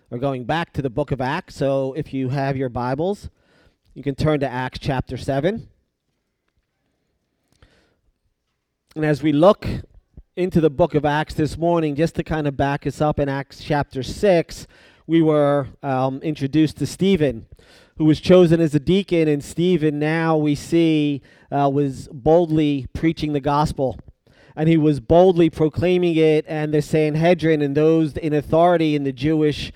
We're going back to the book of Acts, so if you have your Bibles, you can turn to Acts chapter 7. And as we look into the book of Acts this morning, just to kind of back us up in Acts chapter 6, we were introduced to Stephen, who was chosen as a deacon, and Stephen now we see was boldly preaching the gospel. And he was boldly proclaiming it, and the Sanhedrin and those in authority in the Jews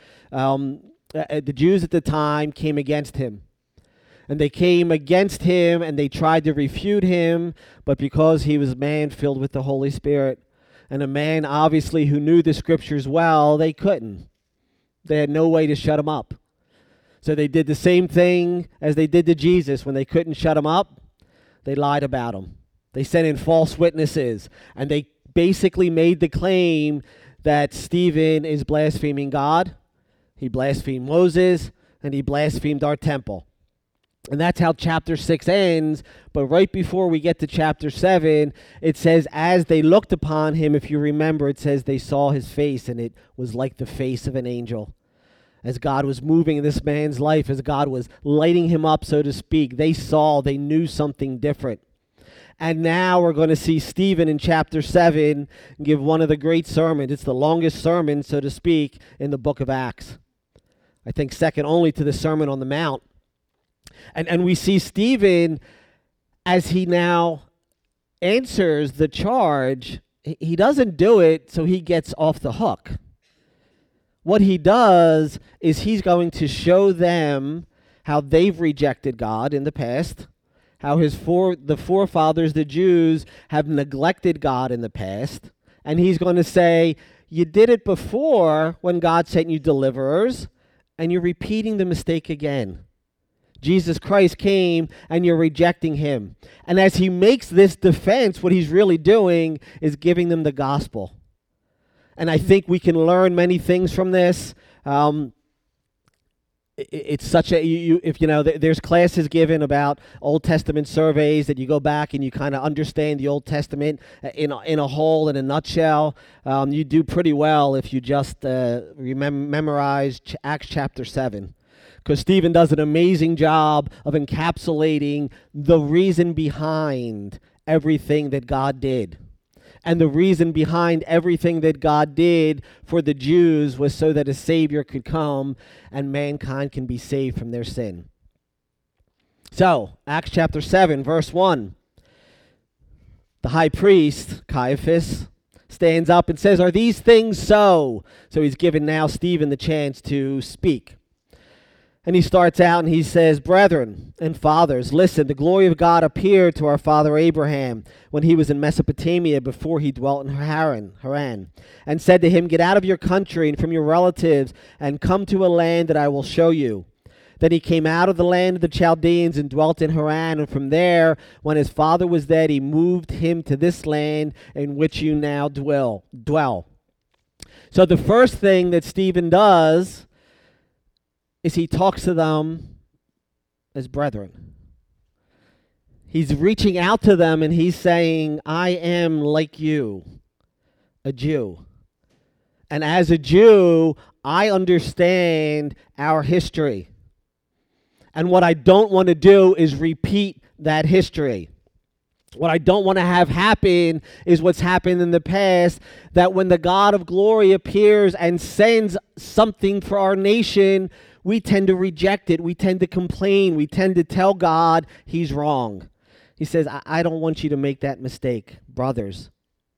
at the time came against him. And they came against him, and they tried to refute him, but because he was a man filled with the Holy Spirit, and a man obviously who knew the scriptures well, they couldn't. They had no way to shut him up. So they did the same thing as they did to Jesus. When they couldn't shut him up, they lied about him. They sent in false witnesses, and they basically made the claim that Stephen is blaspheming God. He blasphemed Moses, and he blasphemed our temple. And that's how chapter 6 ends. But right before we get to chapter 7, it says, as they looked upon him, if you remember, it says they saw his face, and it was like the face of an angel. As God was moving in this man's life, as God was lighting him up, so to speak, they knew something different. And now we're going to see Stephen in chapter 7 give one of the great sermons. It's the longest sermon, so to speak, in the book of Acts. I think second only to the Sermon on the Mount. And we see Stephen, as he now answers the charge, he doesn't do it so he gets off the hook. What he does is he's going to show them how they've rejected God in the past, how the forefathers, the Jews, have neglected God in the past. And he's going to say, you did it before when God sent you deliverers, and you're repeating the mistake again. Jesus Christ came, and you're rejecting him. And as he makes this defense, what he's really doing is giving them the gospel. And I think we can learn many things from this. It's such a, there's classes given about Old Testament surveys that you go back and you kind of understand the Old Testament in a whole, in a nutshell. You do pretty well if you just memorize Acts chapter 7. Because Stephen does an amazing job of encapsulating the reason behind everything that God did. And the reason behind everything that God did for the Jews was so that a Savior could come and mankind can be saved from their sin. So, Acts chapter 7, verse 1. The high priest, Caiaphas, stands up and says, "Are these things so?" So he's given now Stephen the chance to speak. And he starts out and he says, "Brethren and fathers, listen, the glory of God appeared to our father Abraham when he was in Mesopotamia before he dwelt in Haran, and said to him, get out of your country and from your relatives and come to a land that I will show you. Then he came out of the land of the Chaldeans and dwelt in Haran, and from there, when his father was dead, he moved him to this land in which you now dwell." So the first thing that Stephen does is he talks to them as brethren. He's reaching out to them and he's saying, I am like you, a Jew. And as a Jew, I understand our history. And what I don't want to do is repeat that history. What I don't want to have happen is what's happened in the past, that when the God of glory appears and sends something for our nation, we tend to reject it. We tend to complain. We tend to tell God he's wrong. He says, I don't want you to make that mistake, brothers.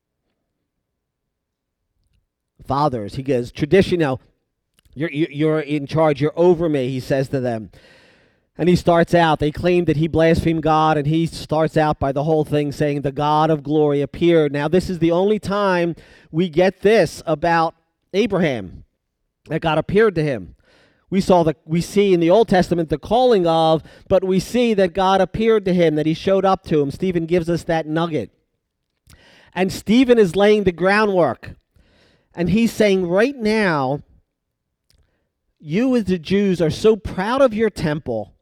Fathers, he goes, traditional, you're in charge. You're over me, he says to them. And he starts out, they claim that he blasphemed God, and he starts out by the whole thing saying, the God of glory appeared. Now, this is the only time we get this about Abraham, that God appeared to him. We see in the Old Testament the calling of, but we see that God appeared to him, that he showed up to him. Stephen gives us that nugget. And Stephen is laying the groundwork. And he's saying right now, you as the Jews are so proud of your temple.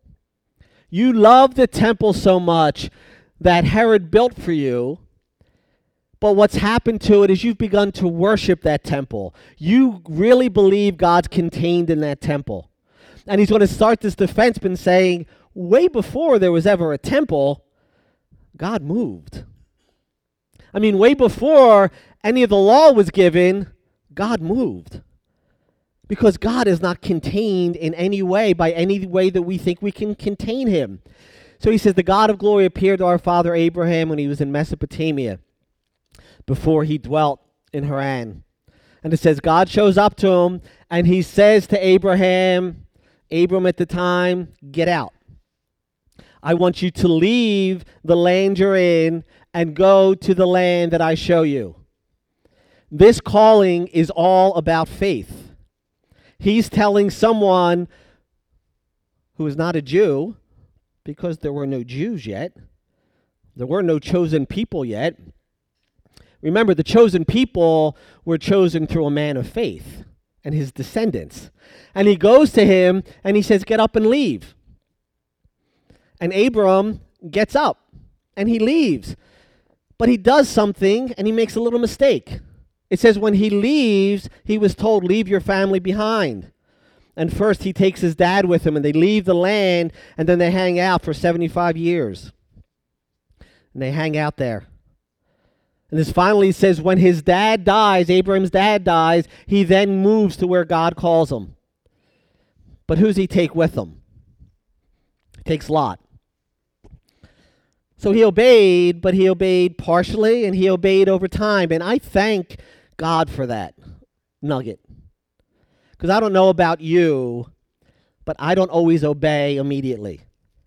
You love the temple so much that Herod built for you. But what's happened to it is you've begun to worship that temple. You really believe God's contained in that temple. And he's going to start this defense by saying, way before there was ever a temple, God moved. I mean, way before any of the law was given, God moved. Because God is not contained in any way, by any way that we think we can contain him. So he says, the God of glory appeared to our father Abraham when he was in Mesopotamia, before he dwelt in Haran. And it says, God shows up to him, and he says to Abraham, Abram at the time, get out. I want you to leave the land you're in and go to the land that I show you. This calling is all about faith. He's telling someone who is not a Jew, because there were no Jews yet. There were no chosen people yet. Remember, the chosen people were chosen through a man of faith and his descendants. And he goes to him and he says, get up and leave. And Abram gets up and he leaves. But he does something and he makes a little mistake. It says when he leaves, he was told, leave your family behind. And first he takes his dad with him and they leave the land, and then they hang out for 75 years. And they hang out there. And this finally says when his dad dies, Abraham's dad dies, he then moves to where God calls him. But who's he take with him? He takes Lot. So he obeyed, but he obeyed partially, and he obeyed over time. And I thank God for that nugget. Because I don't know about you, but I don't always obey immediately.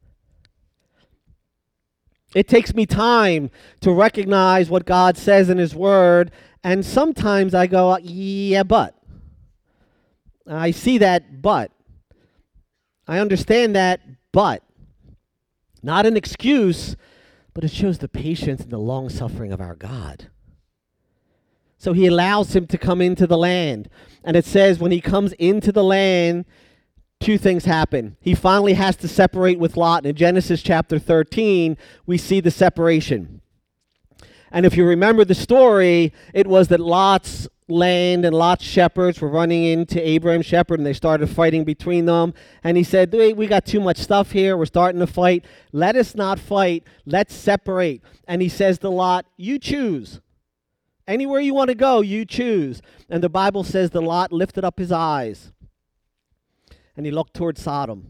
It takes me time to recognize what God says in his word, and sometimes I go, yeah, but. I see that, but. I understand that, but. Not an excuse, but it shows the patience and the long-suffering of our God. So he allows him to come into the land. And it says when he comes into the land, two things happen. He finally has to separate with Lot. In Genesis chapter 13, we see the separation. And if you remember the story, it was that Lot's land and Lot's shepherds were running into Abraham's shepherd, and they started fighting between them. And he said, "Wait, we got too much stuff here. We're starting to fight. Let us not fight. Let's separate." And he says to Lot, "You choose. Anywhere you want to go, you choose." And the Bible says that Lot lifted up his eyes, and he looked toward Sodom.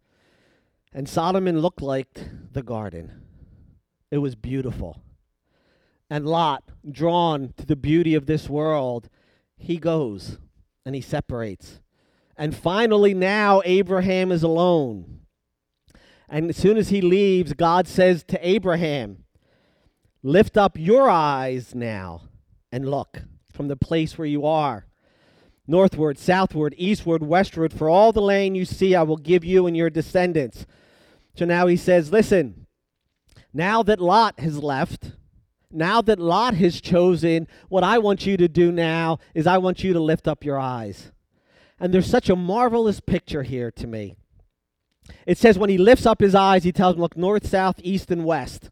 And Sodom looked like the garden. It was beautiful. And Lot, drawn to the beauty of this world, he goes and he separates. And finally now Abraham is alone. And as soon as he leaves, God says to Abraham, "Lift up your eyes now and look from the place where you are. Northward, southward, eastward, westward, for all the land you see I will give you and your descendants." So now he says, listen, now that Lot has left, now that Lot has chosen, what I want you to do now is I want you to lift up your eyes. And there's such a marvelous picture here to me. It says when he lifts up his eyes, he tells him, look north, south, east, and west.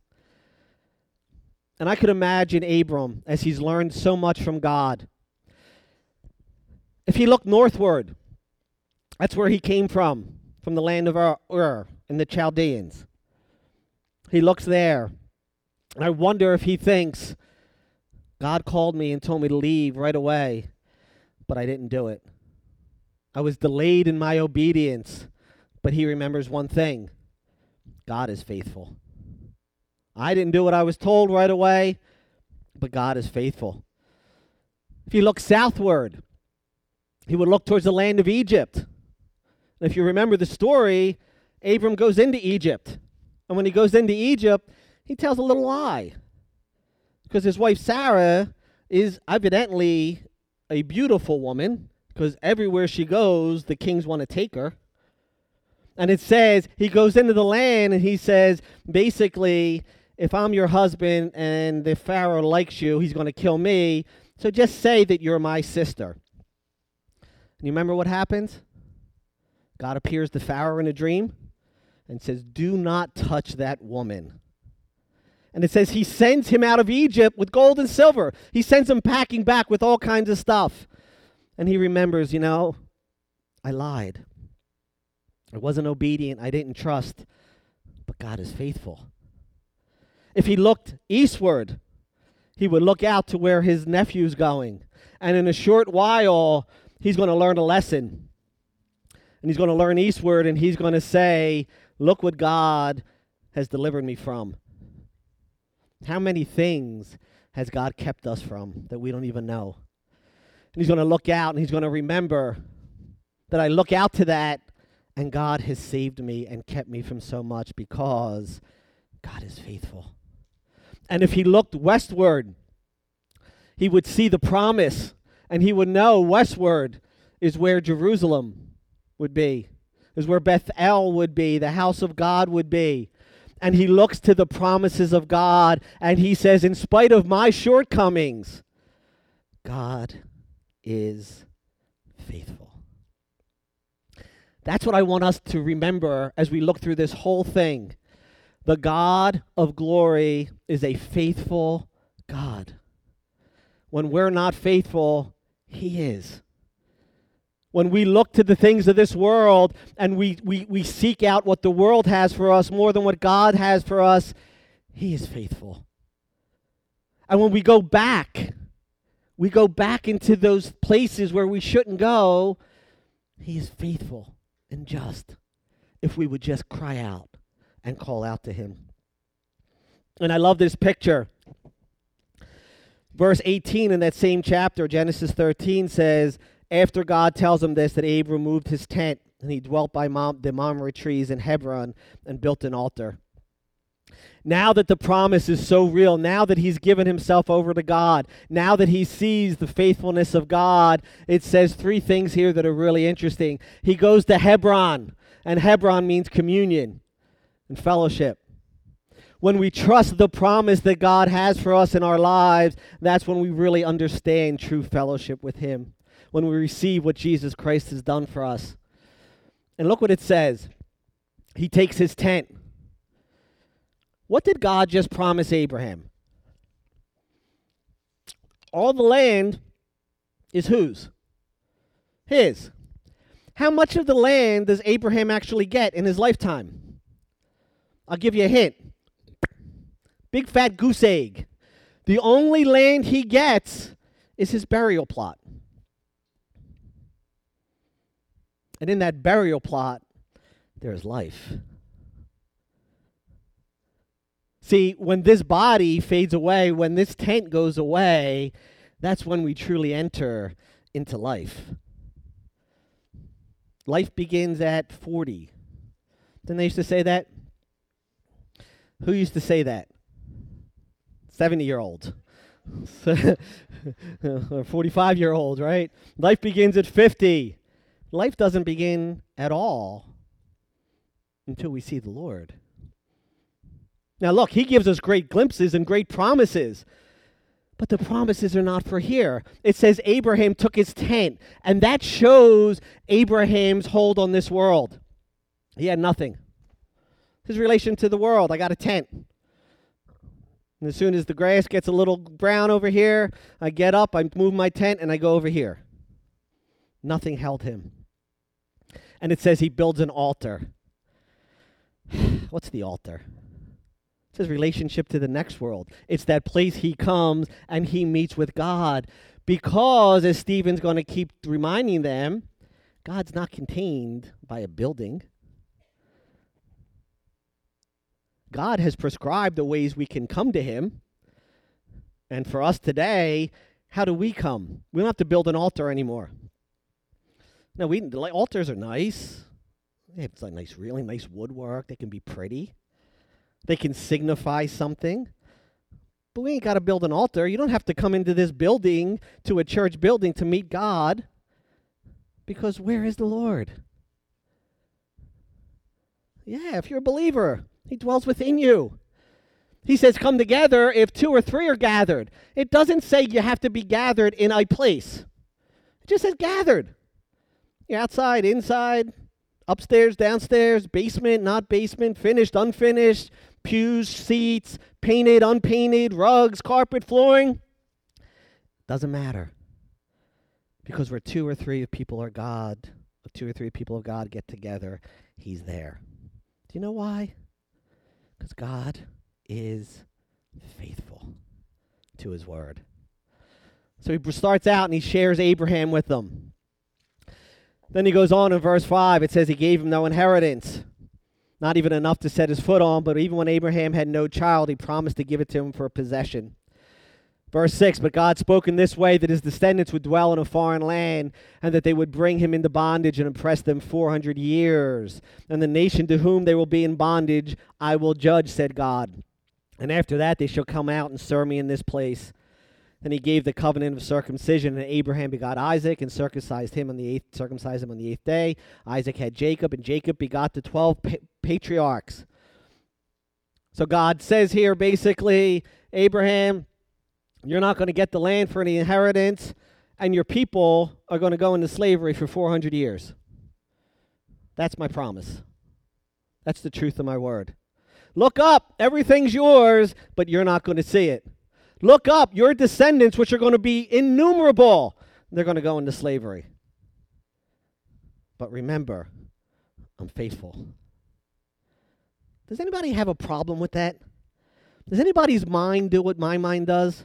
And I could imagine Abram as he's learned so much from God. If he looked northward, that's where he came from the land of Ur and the Chaldeans. He looks there. And I wonder if he thinks, God called me and told me to leave right away, but I didn't do it. I was delayed in my obedience, but he remembers one thing: God is faithful. I didn't do what I was told right away, but God is faithful. If you look southward, he would look towards the land of Egypt. And if you remember the story, Abram goes into Egypt. And when he goes into Egypt, he tells a little lie. Because his wife Sarah is evidently a beautiful woman, because everywhere she goes, the kings want to take her. And it says, he goes into the land and he says, basically, if I'm your husband and the Pharaoh likes you, he's going to kill me. So just say that you're my sister. And you remember what happens? God appears to Pharaoh in a dream and says, do not touch that woman. And it says he sends him out of Egypt with gold and silver. He sends him packing back with all kinds of stuff. And he remembers, I lied. I wasn't obedient. I didn't trust. But God is faithful. If he looked eastward, he would look out to where his nephew's going. And in a short while, he's going to learn a lesson. And he's going to learn eastward, and he's going to say, look what God has delivered me from. How many things has God kept us from that we don't even know? And he's going to look out, and he's going to remember that I look out to that, and God has saved me and kept me from so much because God is faithful. And if he looked westward, he would see the promise, and he would know westward is where Jerusalem would be, is where Bethel would be, the house of God would be. And he looks to the promises of God, and he says, in spite of my shortcomings, God is faithful. That's what I want us to remember as we look through this whole thing. The God of glory is a faithful God. When we're not faithful, he is. When we look to the things of this world and we seek out what the world has for us more than what God has for us, he is faithful. And when we go back into those places where we shouldn't go, he is faithful and just if we would just cry out and call out to him. And I love this picture. Verse 18 in that same chapter, Genesis 13, says, after God tells him this, that Abram moved his tent, and he dwelt by the Mamre trees in Hebron and built an altar. Now that the promise is so real, now that he's given himself over to God, now that he sees the faithfulness of God, it says three things here that are really interesting. He goes to Hebron, and Hebron means communion and fellowship. When we trust the promise that God has for us in our lives, that's when we really understand true fellowship with him. When we receive what Jesus Christ has done for us. And look what it says. He takes his tent. What did God just promise Abraham? All the land is whose? His. How much of the land does Abraham actually get in his lifetime? I'll give you a hint. Big fat goose egg. The only land he gets is his burial plot. And in that burial plot, there is life. See, when this body fades away, when this tent goes away, that's when we truly enter into life. Life begins at 40. Didn't they used to say that? Who used to say that? 70-year-old. Or 45-year-old, right? Life begins at 50. Life doesn't begin at all until we see the Lord. Now look, he gives us great glimpses and great promises, but the promises are not for here. It says Abraham took his tent, and that shows Abraham's hold on this world. He had nothing. His relation to the world, I got a tent. And as soon as the grass gets a little brown over here, I get up, I move my tent, and I go over here. Nothing held him. And it says he builds an altar. What's the altar? It's his relationship to the next world. It's that place he comes and he meets with God. Because, as Stephen's going to keep reminding them, God's not contained by a building. God has prescribed the ways we can come to him. And for us today, how do we come? We don't have to build an altar anymore. No, the altars are nice. It's like really nice woodwork. They can be pretty. They can signify something. But we ain't got to build an altar. You don't have to come into this building, to a church building, to meet God. Because where is the Lord? Yeah, if you're a believer, he dwells within you. He says, come together if 2 or 3 are gathered. It doesn't say you have to be gathered in a place. It just says gathered. You're outside, inside, upstairs, downstairs, basement, not basement, finished, unfinished, pews, seats, painted, unpainted, rugs, carpet, flooring. Doesn't matter. Because where two or three people of God get together, he's there. Do you know why? Because God is faithful to his word. So he starts out and he shares Abraham with them. Then he goes on in verse 5. It says he gave him no inheritance, not even enough to set his foot on, but even when Abraham had no child, he promised to give it to him for a possession. Verse 6, but God spoke in this way, that his descendants would dwell in a foreign land, and that they would bring him into bondage and oppress them 400 years. And the nation to whom they will be in bondage I will judge, said God. And after that they shall come out and serve me in this place. Then he gave the covenant of circumcision, and Abraham begot Isaac, and circumcised him on the eighth day. Isaac had Jacob, and Jacob begot the 12 patriarchs. So God says here, basically, Abraham, you're not going to get the land for any inheritance, and your people are going to go into slavery for 400 years. That's my promise. That's the truth of my word. Look up. Everything's yours, but you're not going to see it. Look up. Your descendants, which are going to be innumerable, they're going to go into slavery. But remember, I'm faithful. Does anybody have a problem with that? Does anybody's mind do what my mind does?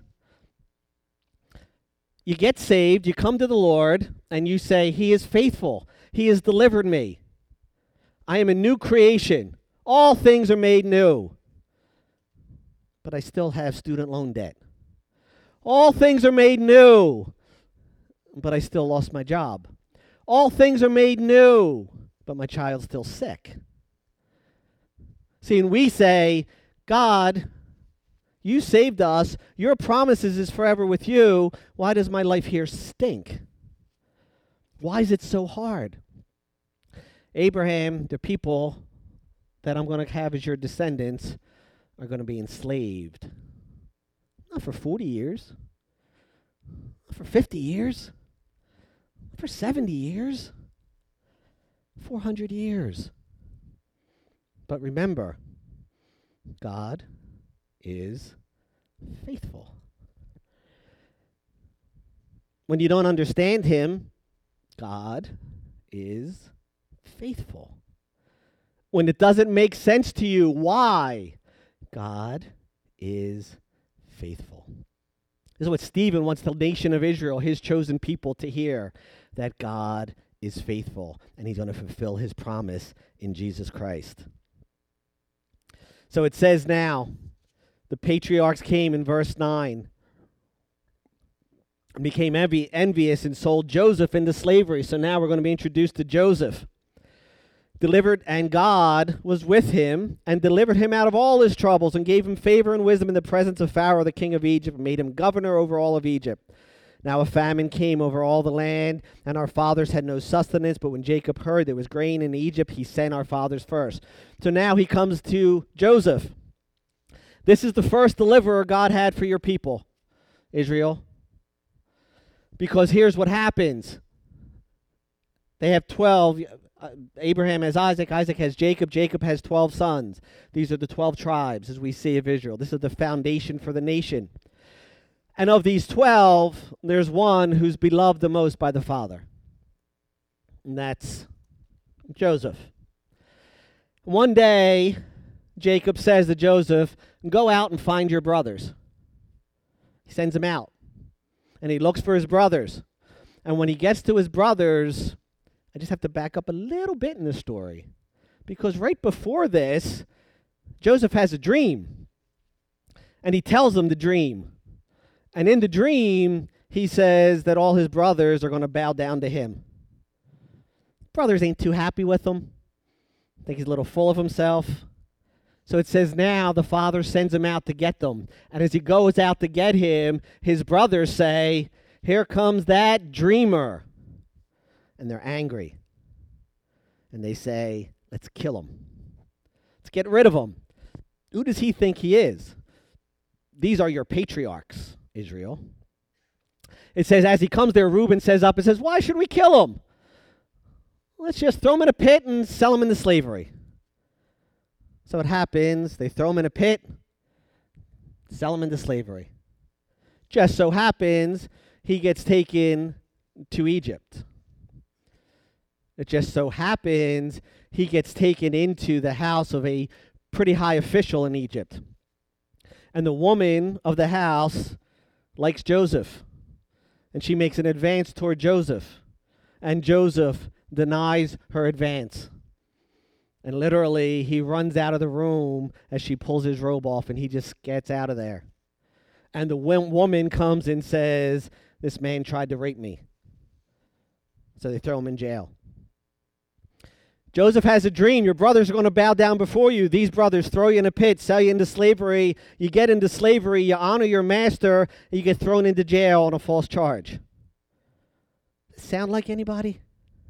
You get saved, you come to the Lord, and you say, he is faithful. He has delivered me. I am a new creation. All things are made new. But I still have student loan debt. All things are made new, but I still lost my job. All things are made new, but my child's still sick. See, and we say, God, you saved us. Your promises is forever with you. Why does my life here stink? Why is it so hard? Abraham, the people that I'm going to have as your descendants, are going to be enslaved. Not for 40 years. Not for 50 years. Not for 70 years. 400 years. But remember, God is faithful. When you don't understand him, God is faithful. When it doesn't make sense to you, why? God is faithful. This is what Stephen wants the nation of Israel, his chosen people, to hear, that God is faithful, and he's going to fulfill his promise in Jesus Christ. So it says now, the patriarchs came in verse 9 and became envious and sold Joseph into slavery. So now we're going to be introduced to Joseph. Delivered, and God was with him and delivered him out of all his troubles and gave him favor and wisdom in the presence of Pharaoh, the king of Egypt, and made him governor over all of Egypt. Now a famine came over all the land, and our fathers had no sustenance, but when Jacob heard there was grain in Egypt, he sent our fathers first. So now he comes to Joseph. This is the first deliverer God had for your people, Israel. Because here's what happens. They have 12. Abraham has Isaac. Isaac has Jacob. Jacob has 12 sons. These are the 12 tribes, as we see of Israel. This is the foundation for the nation. And of these 12, there's one who's beloved the most by the Father. And that's Joseph. One day, Jacob says to Joseph, go out and find your brothers. He sends him out. And he looks for his brothers. And when he gets to his brothers, I just have to back up a little bit in the story. Because right before this, Joseph has a dream. And he tells them the dream. And in the dream, he says that all his brothers are going to bow down to him. Brothers ain't too happy with him. I think he's a little full of himself. So it says now the father sends him out to get them. And as he goes out to get him, his brothers say, here comes that dreamer. And they're angry. And they say, let's kill him. Let's get rid of him. Who does he think he is? These are your patriarchs, Israel. It says, as he comes there, Reuben says up and says, why should we kill him? Let's just throw him in a pit and sell him into slavery. So it happens, they throw him in a pit, sell him into slavery. Just so happens, he gets taken to Egypt. It just so happens, he gets taken into the house of a pretty high official in Egypt. And the woman of the house likes Joseph. And she makes an advance toward Joseph. And Joseph denies her advance. And literally, he runs out of the room as she pulls his robe off, and he just gets out of there. And the woman comes and says, "This man tried to rape me." So they throw him in jail. Joseph has a dream. Your brothers are going to bow down before you. These brothers throw you in a pit, sell you into slavery. You get into slavery, you honor your master, and you get thrown into jail on a false charge. Sound like anybody?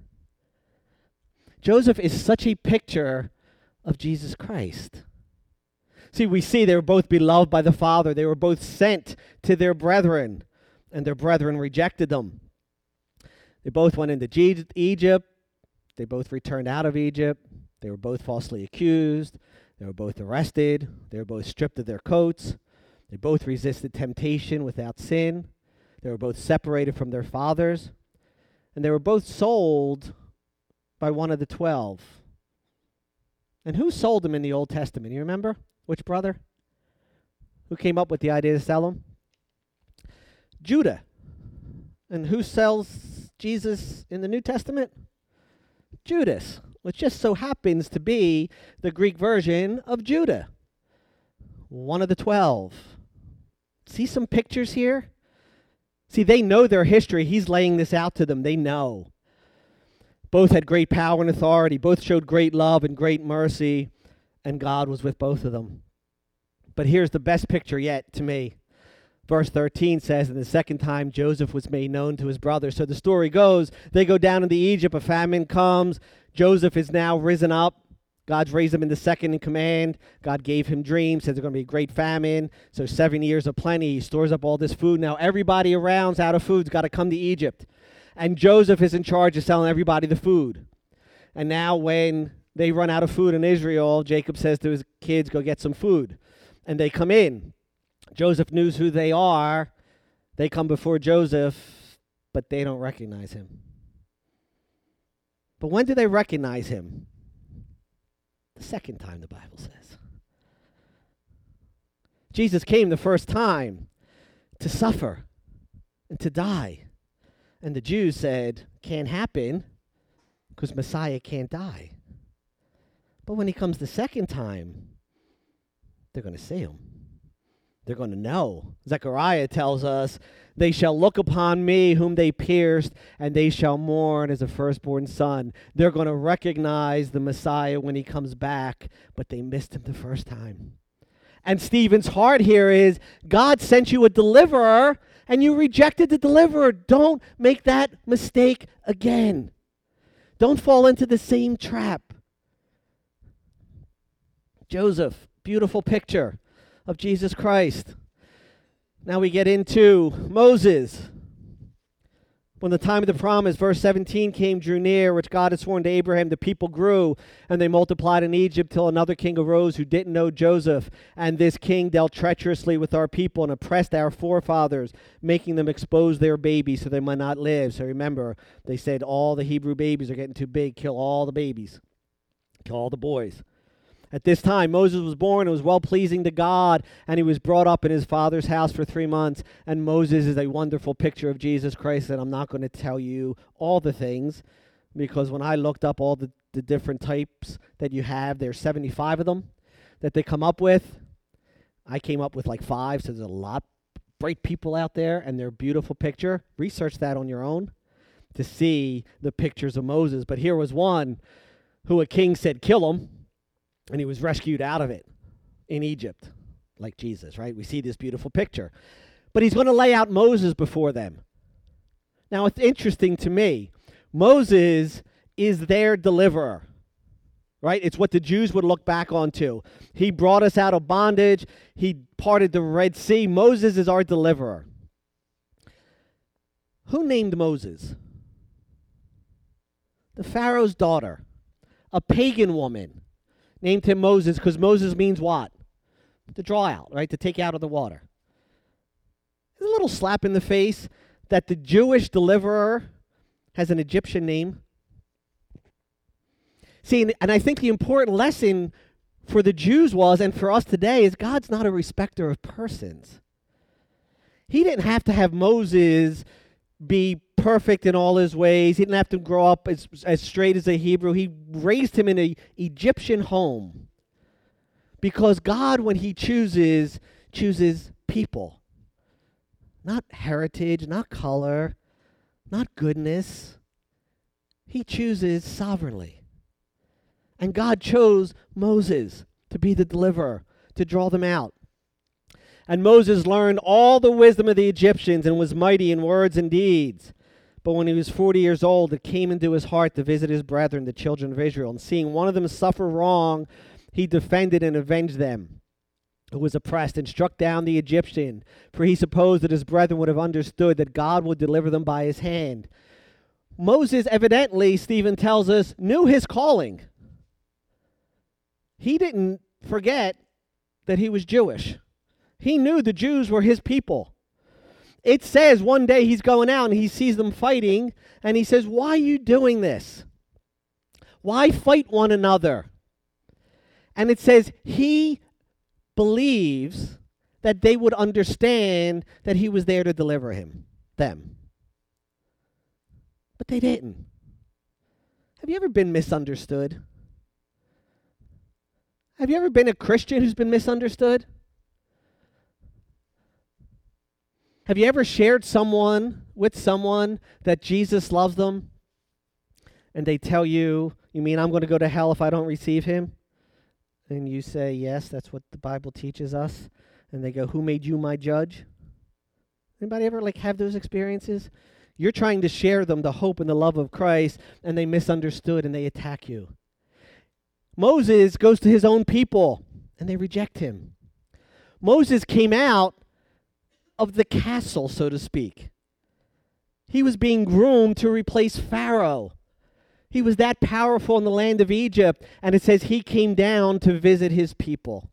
Joseph is such a picture of Jesus Christ. See, we see they were both beloved by the Father. They were both sent to their brethren, and their brethren rejected them. They both went into Egypt. They both returned out of Egypt. They were both falsely accused. They were both arrested. They were both stripped of their coats. They both resisted temptation without sin. They were both separated from their fathers. And they were both sold by one of the 12. And who sold them in the Old Testament? You remember? Which brother? Who came up with the idea to sell them? Judah. And who sells Jesus in the New Testament? Judas, which just so happens to be the Greek version of Judah. One of the 12. See some pictures here? See, they know their history. He's laying this out to them. They know. Both had great power and authority. Both showed great love and great mercy. And God was with both of them. But here's the best picture yet to me. Verse 13 says, "And the second time Joseph was made known to his brothers." So the story goes, they go down into Egypt. A famine comes. Joseph is now risen up. God's raised him into second in command. God gave him dreams, says there's going to be a great famine. So 7 years of plenty. He stores up all this food. Now everybody around's out of food. Has got to come to Egypt. And Joseph is in charge of selling everybody the food. And now when they run out of food in Israel, Jacob says to his kids, "Go get some food." And they come in. Joseph knows who they are. They come before Joseph, but they don't recognize him. But when do they recognize him? The second time, the Bible says. Jesus came the first time to suffer and to die. And the Jews said, "Can't happen because Messiah can't die." But when he comes the second time, they're going to see him. They're going to know. Zechariah tells us, "They shall look upon me whom they pierced, and they shall mourn as a firstborn son." They're going to recognize the Messiah when he comes back, but they missed him the first time. And Stephen's heart here is, God sent you a deliverer, and you rejected the deliverer. Don't make that mistake again. Don't fall into the same trap. Joseph, beautiful picture of Jesus Christ. Now we get into Moses. When the time of the promise, verse 17, drew near, which God had sworn to Abraham, the people grew, and they multiplied in Egypt till another king arose who didn't know Joseph. And this king dealt treacherously with our people and oppressed our forefathers, making them expose their babies so they might not live. So remember, they said all the Hebrew babies are getting too big. Kill all the babies. Kill all the boys. At this time, Moses was born and was well-pleasing to God, and he was brought up in his father's house for 3 months. And Moses is a wonderful picture of Jesus Christ, and I'm not going to tell you all the things, because when I looked up all the different types that you have, there's 75 of them that they come up with. I came up with like 5, so there's a lot of bright people out there, and they're a beautiful picture. Research that on your own to see the pictures of Moses. But here was one who a king said, kill him. And he was rescued out of it in Egypt, like Jesus, right? We see this beautiful picture. But he's going to lay out Moses before them. Now, it's interesting to me. Moses is their deliverer, right? It's what the Jews would look back onto. He brought us out of bondage. He parted the Red Sea. Moses is our deliverer. Who named Moses? The Pharaoh's daughter, a pagan woman, named him Moses because Moses means what? To draw out, right? To take out of the water. It's a little slap in the face that the Jewish deliverer has an Egyptian name. See, and I think the important lesson for the Jews was, and for us today, is God's not a respecter of persons. He didn't have to have Moses be perfect in all his ways. He didn't have to grow up as straight as a Hebrew. He raised him in an Egyptian home. Because God, when he chooses people. Not heritage, not color, not goodness. He chooses sovereignly. And God chose Moses to be the deliverer, to draw them out. And Moses learned all the wisdom of the Egyptians and was mighty in words and deeds. But when he was 40 years old, it came into his heart to visit his brethren, the children of Israel. And seeing one of them suffer wrong, he defended and avenged them, who was oppressed, and struck down the Egyptian. For he supposed that his brethren would have understood that God would deliver them by his hand. Moses evidently, Stephen tells us, knew his calling. He didn't forget that he was Jewish. He knew the Jews were his people. It says one day he's going out and he sees them fighting, and he says, "Why are you doing this? Why fight one another?" And it says he believes that they would understand that he was there to deliver them. But they didn't. Have you ever been misunderstood? Have you ever been a Christian who's been misunderstood? Have you ever shared with someone that Jesus loves them, and they tell you, "You mean I'm going to go to hell if I don't receive him?" And you say, "Yes, that's what the Bible teaches us." And they go, "Who made you my judge?" Anybody ever have those experiences? You're trying to share them the hope and the love of Christ, and they misunderstood and they attack you. Moses goes to his own people, and they reject him. Moses came out of the castle, so to speak. He was being groomed to replace Pharaoh. He was that powerful in the land of Egypt, and it says he came down to visit his people.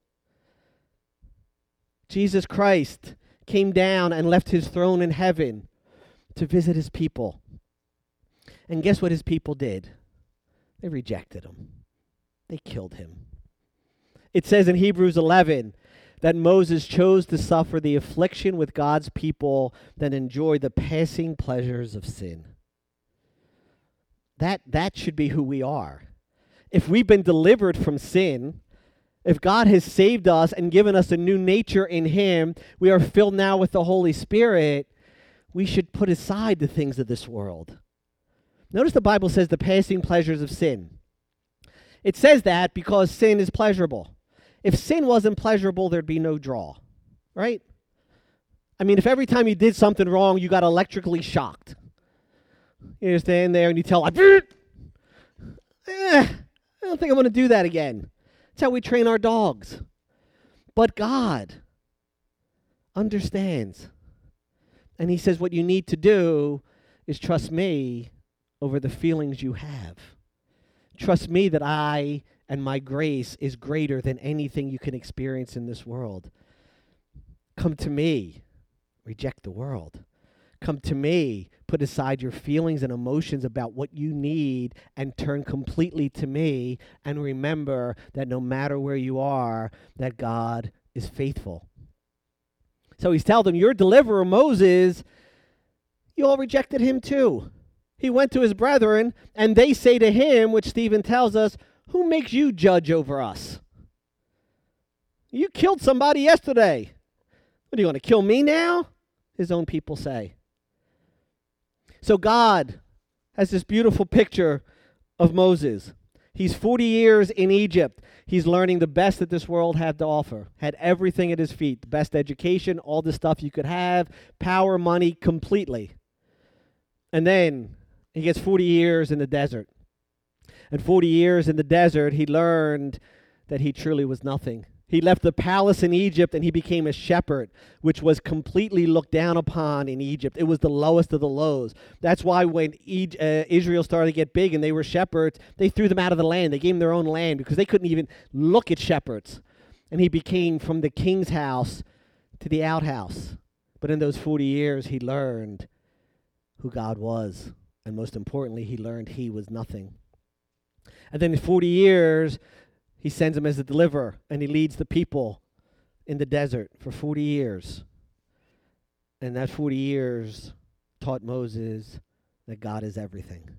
Jesus Christ came down and left his throne in heaven to visit his people. And guess what his people did? They rejected him. They killed him. It says in Hebrews 11 that Moses chose to suffer the affliction with God's people than enjoy the passing pleasures of sin. That should be who we are. If we've been delivered from sin, if God has saved us and given us a new nature in him, we are filled now with the Holy Spirit, we should put aside the things of this world. Notice the Bible says the passing pleasures of sin. It says that because sin is pleasurable. If sin wasn't pleasurable, there'd be no draw, right? I mean, if every time you did something wrong, you got electrically shocked. You stand there and you tell, I don't think I'm going to do that again. That's how we train our dogs. But God understands. And he says what you need to do is trust me over the feelings you have. Trust me that I and my grace is greater than anything you can experience in this world. Come to me. Reject the world. Come to me. Put aside your feelings and emotions about what you need and turn completely to me, and remember that no matter where you are, that God is faithful. So he's telling them, your deliverer, Moses, you all rejected him too. He went to his brethren, and they say to him, which Stephen tells us, who makes you judge over us? You killed somebody yesterday. What, are you going to kill me now? His own people say. So God has this beautiful picture of Moses. He's 40 years in Egypt. He's learning the best that this world had to offer. Had everything at his feet. The best education, all the stuff you could have, power, money, completely. And then he gets 40 years in the desert. And 40 years in the desert, he learned that he truly was nothing. He left the palace in Egypt and he became a shepherd, which was completely looked down upon in Egypt. It was the lowest of the lows. That's why when Israel started to get big and they were shepherds, they threw them out of the land. They gave them their own land because they couldn't even look at shepherds. And he became from the king's house to the outhouse. But in those 40 years, he learned who God was. And most importantly, he learned he was nothing. And then in 40 years, he sends him as a deliverer, and he leads the people in the desert for 40 years. And that 40 years taught Moses that God is everything.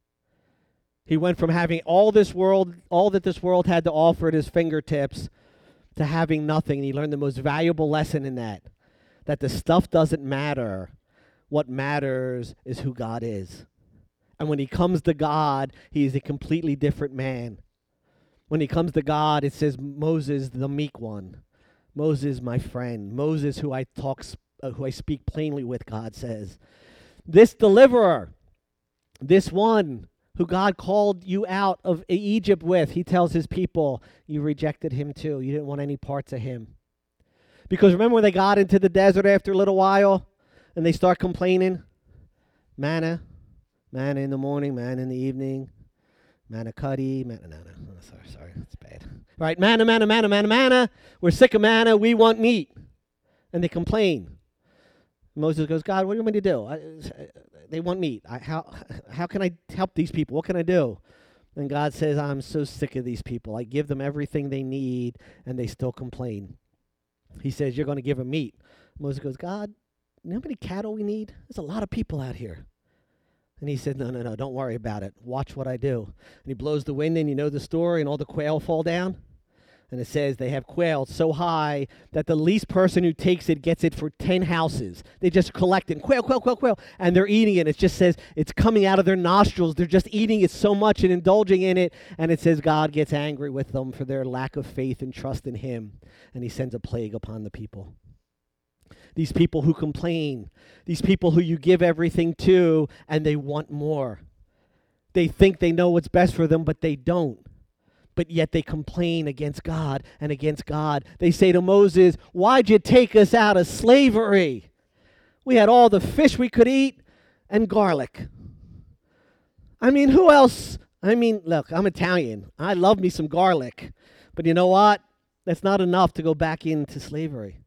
He went from having all that this world had to offer at his fingertips, to having nothing. And he learned the most valuable lesson in that the stuff doesn't matter. What matters is who God is. And when he comes to God, he is a completely different man. When he comes to God, it says Moses, the meek one. Moses, my friend. Moses, who I speak plainly with, God says. This deliverer, this one who God called you out of Egypt with, he tells his people, you rejected him too. You didn't want any parts of him. Because remember when they got into the desert after a little while and they start complaining? Manna in the morning, manna in the evening. Manicotti, no, sorry, it's bad. Right, manna. We're sick of manna. We want meat. And they complain. Moses goes, God, what do you want me to do? They want meat. How can I help these people? What can I do? And God says, I'm so sick of these people. I give them everything they need, and they still complain. He says, you're going to give them meat. Moses goes, God, you know how many cattle we need? There's a lot of people out here. And he said, no, don't worry about it. Watch what I do. And he blows the wind in, you know the story, and all the quail fall down. And it says they have quail so high that the least person who takes it gets it for 10 houses. They just collect it, quail. And they're eating it. It just says it's coming out of their nostrils. They're just eating it so much and indulging in it. And it says God gets angry with them for their lack of faith and trust in him. And he sends a plague upon the people. These people who complain, these people who you give everything to, and they want more. They think they know what's best for them, but they don't. But yet they complain against God and against God. They say to Moses, why'd you take us out of slavery? We had all the fish we could eat and garlic. I mean, who else? I mean, look, I'm Italian. I love me some garlic. But you know what? That's not enough to go back into slavery.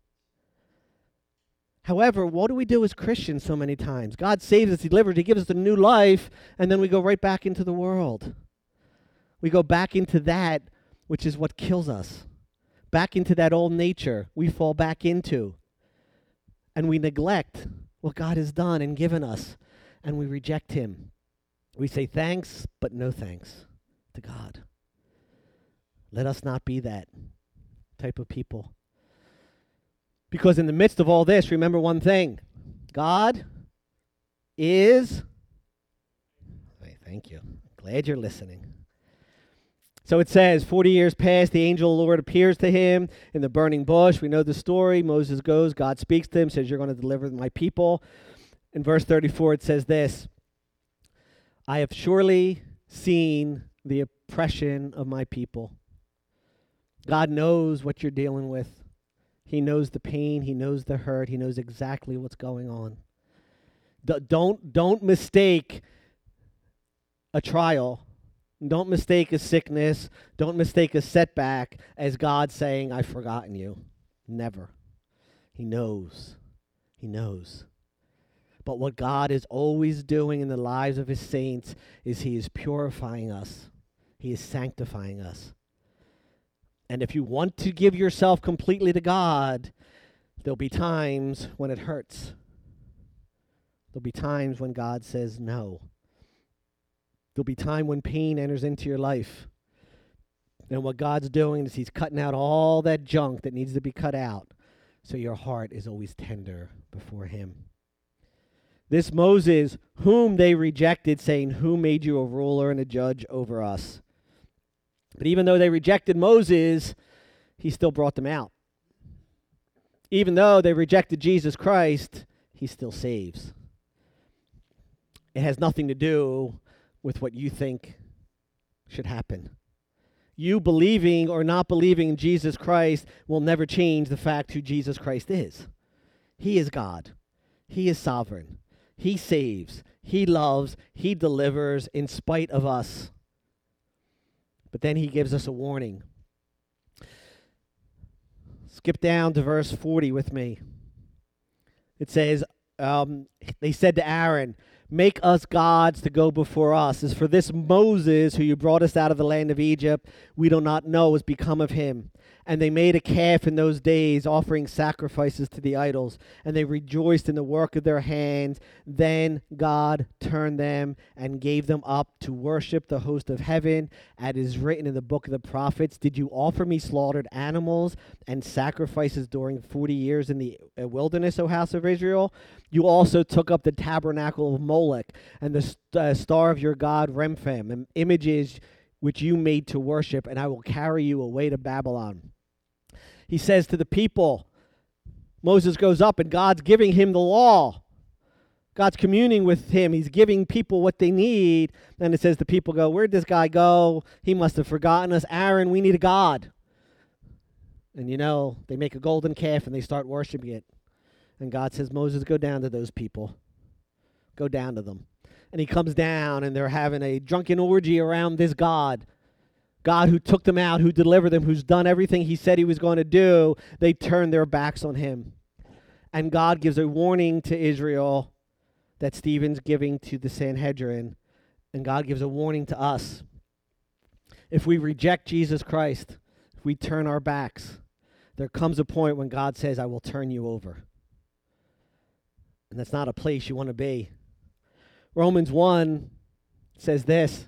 However, what do we do as Christians so many times? God saves us, delivers, he gives us a new life, and then we go right back into the world. We go back into that which is what kills us. Back into that old nature we fall back into. And we neglect what God has done and given us, and we reject him. We say thanks, but no thanks to God. Let us not be that type of people. Because in the midst of all this, remember one thing. God is... Thank you. Glad you're listening. So it says, 40 years passed, the angel of the Lord appears to him in the burning bush. We know the story. Moses goes, God speaks to him, says, you're going to deliver my people. In verse 34, it says this, I have surely seen the oppression of my people. God knows what you're dealing with. He knows the pain. He knows the hurt. He knows exactly what's going on. Don't mistake a trial. Don't mistake a sickness. Don't mistake a setback as God saying, I've forgotten you. Never. He knows. He knows. But what God is always doing in the lives of his saints is he is purifying us. He is sanctifying us. And if you want to give yourself completely to God, there'll be times when it hurts. There'll be times when God says no. There'll be time when pain enters into your life. And what God's doing is he's cutting out all that junk that needs to be cut out, so your heart is always tender before him. This Moses, whom they rejected, saying, who made you a ruler and a judge over us? But even though they rejected Moses, he still brought them out. Even though they rejected Jesus Christ, he still saves. It has nothing to do with what you think should happen. You believing or not believing in Jesus Christ will never change the fact who Jesus Christ is. He is God. He is sovereign. He saves. He loves. He delivers in spite of us. But then he gives us a warning. Skip down to verse 40 with me. It says, they said to Aaron, make us gods to go before us. As for this Moses, who you brought us out of the land of Egypt, we do not know what has become of him. And they made a calf in those days, offering sacrifices to the idols. And they rejoiced in the work of their hands. Then God turned them and gave them up to worship the host of heaven. As is written in the book of the prophets, did you offer me slaughtered animals and sacrifices during 40 years in the wilderness, O house of Israel? You also took up the tabernacle of Molech and the star of your god Remphan, and images which you made to worship, and I will carry you away to Babylon. He says to the people, Moses goes up and God's giving him the law. God's communing with him. He's giving people what they need. And it says the people go, where'd this guy go? He must have forgotten us. Aaron, we need a God. And they make a golden calf and they start worshiping it. And God says, Moses, go down to those people. Go down to them. And he comes down and they're having a drunken orgy around this God. God who took them out, who delivered them, who's done everything he said he was going to do. They turn their backs on him. And God gives a warning to Israel that Stephen's giving to the Sanhedrin. And God gives a warning to us. If we reject Jesus Christ, if we turn our backs, there comes a point when God says, I will turn you over. And that's not a place you want to be. Romans 1 says this,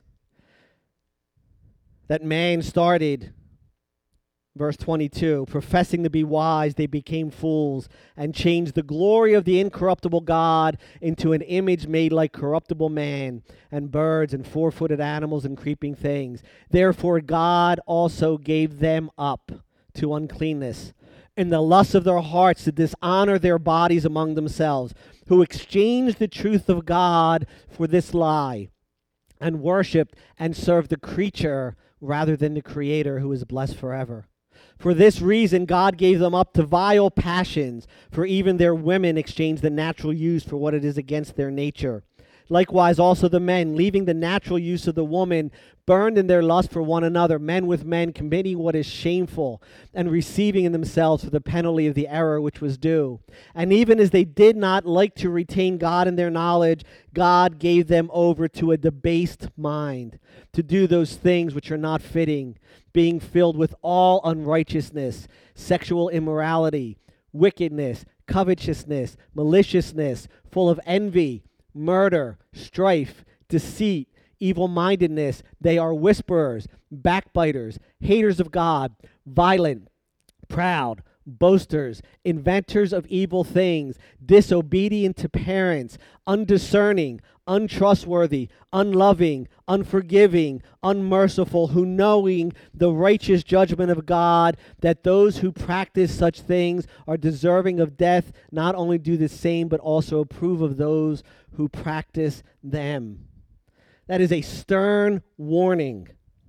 that man started, verse 22, professing to be wise, they became fools and changed the glory of the incorruptible God into an image made like corruptible man and birds and four-footed animals and creeping things. Therefore God also gave them up to uncleanness in the lust of their hearts to dishonor their bodies among themselves, who exchanged the truth of God for this lie and worshipped and served the creature rather than the Creator, who is blessed forever. For this reason, God gave them up to vile passions, for even their women exchanged the natural use for what it is against their nature. Likewise, also the men, leaving the natural use of the woman, burned in their lust for one another, men with men, committing what is shameful, and receiving in themselves for the penalty of the error which was due. And even as they did not like to retain God in their knowledge, God gave them over to a debased mind, to do those things which are not fitting, being filled with all unrighteousness, sexual immorality, wickedness, covetousness, maliciousness, full of envy, murder, strife, deceit, evil-mindedness. They are whisperers, backbiters, haters of God, violent, proud, boasters, inventors of evil things, disobedient to parents, undiscerning, untrustworthy, unloving, unforgiving, unmerciful, who knowing the righteous judgment of God, that those who practice such things are deserving of death, not only do the same, but also approve of those who practice them. That is a stern warning.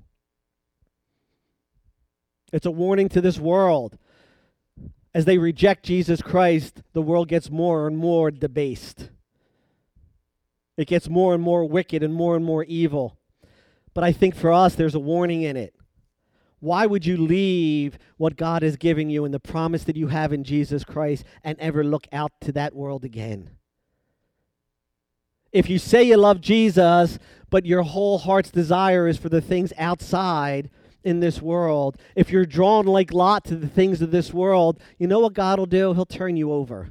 It's a warning to this world. As they reject Jesus Christ, the world gets more and more debased. It gets more and more wicked and more evil. But I think for us, there's a warning in it. Why would you leave what God is giving you and the promise that you have in Jesus Christ and ever look out to that world again? If you say you love Jesus, but your whole heart's desire is for the things outside in this world, if you're drawn like Lot to the things of this world, you know what God will do? He'll turn you over.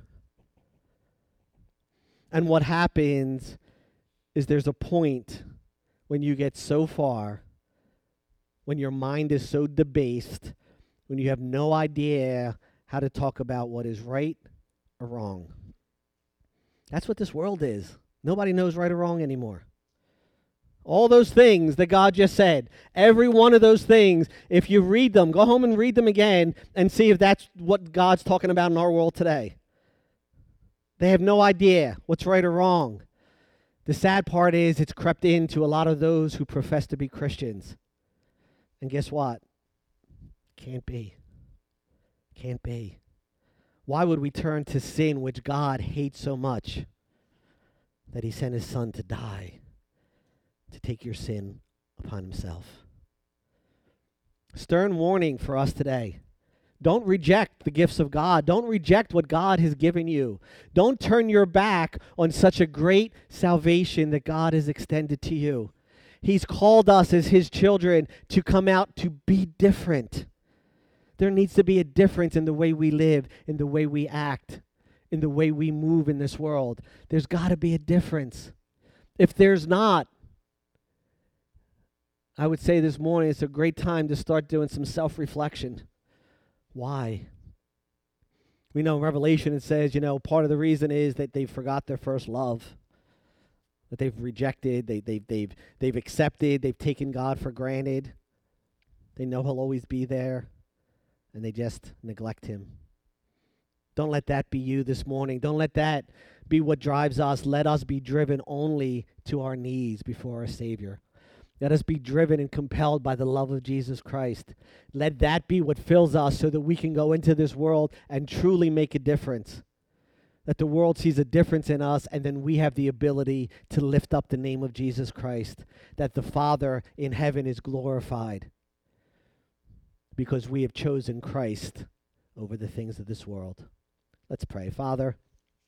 And what happens is there's a point when you get so far, when your mind is so debased, when you have no idea how to talk about what is right or wrong. That's what this world is. Nobody knows right or wrong anymore. All those things that God just said, every one of those things, if you read them, go home and read them again and see if that's what God's talking about in our world today. They have no idea what's right or wrong. The sad part is it's crept into a lot of those who profess to be Christians. And guess what? Can't be. Can't be. Why would we turn to sin which God hates so much that he sent his son to die, to take your sin upon himself? Stern warning for us today. Don't reject the gifts of God. Don't reject what God has given you. Don't turn your back on such a great salvation that God has extended to you. He's called us as his children to come out to be different. There needs to be a difference in the way we live, in the way we act, in the way we move in this world. There's got to be a difference. If there's not, I would say this morning it's a great time to start doing some self-reflection. Why? We know in Revelation it says, part of the reason is that they forgot their first love, that they've rejected, they've accepted, they've taken God for granted. They know he'll always be there, and they just neglect him. Don't let that be you this morning. Don't let that be what drives us. Let us be driven only to our knees before our Savior. Let us be driven and compelled by the love of Jesus Christ. Let that be what fills us so that we can go into this world and truly make a difference. That the world sees a difference in us, and then we have the ability to lift up the name of Jesus Christ. That the Father in heaven is glorified because we have chosen Christ over the things of this world. Let's pray. Father,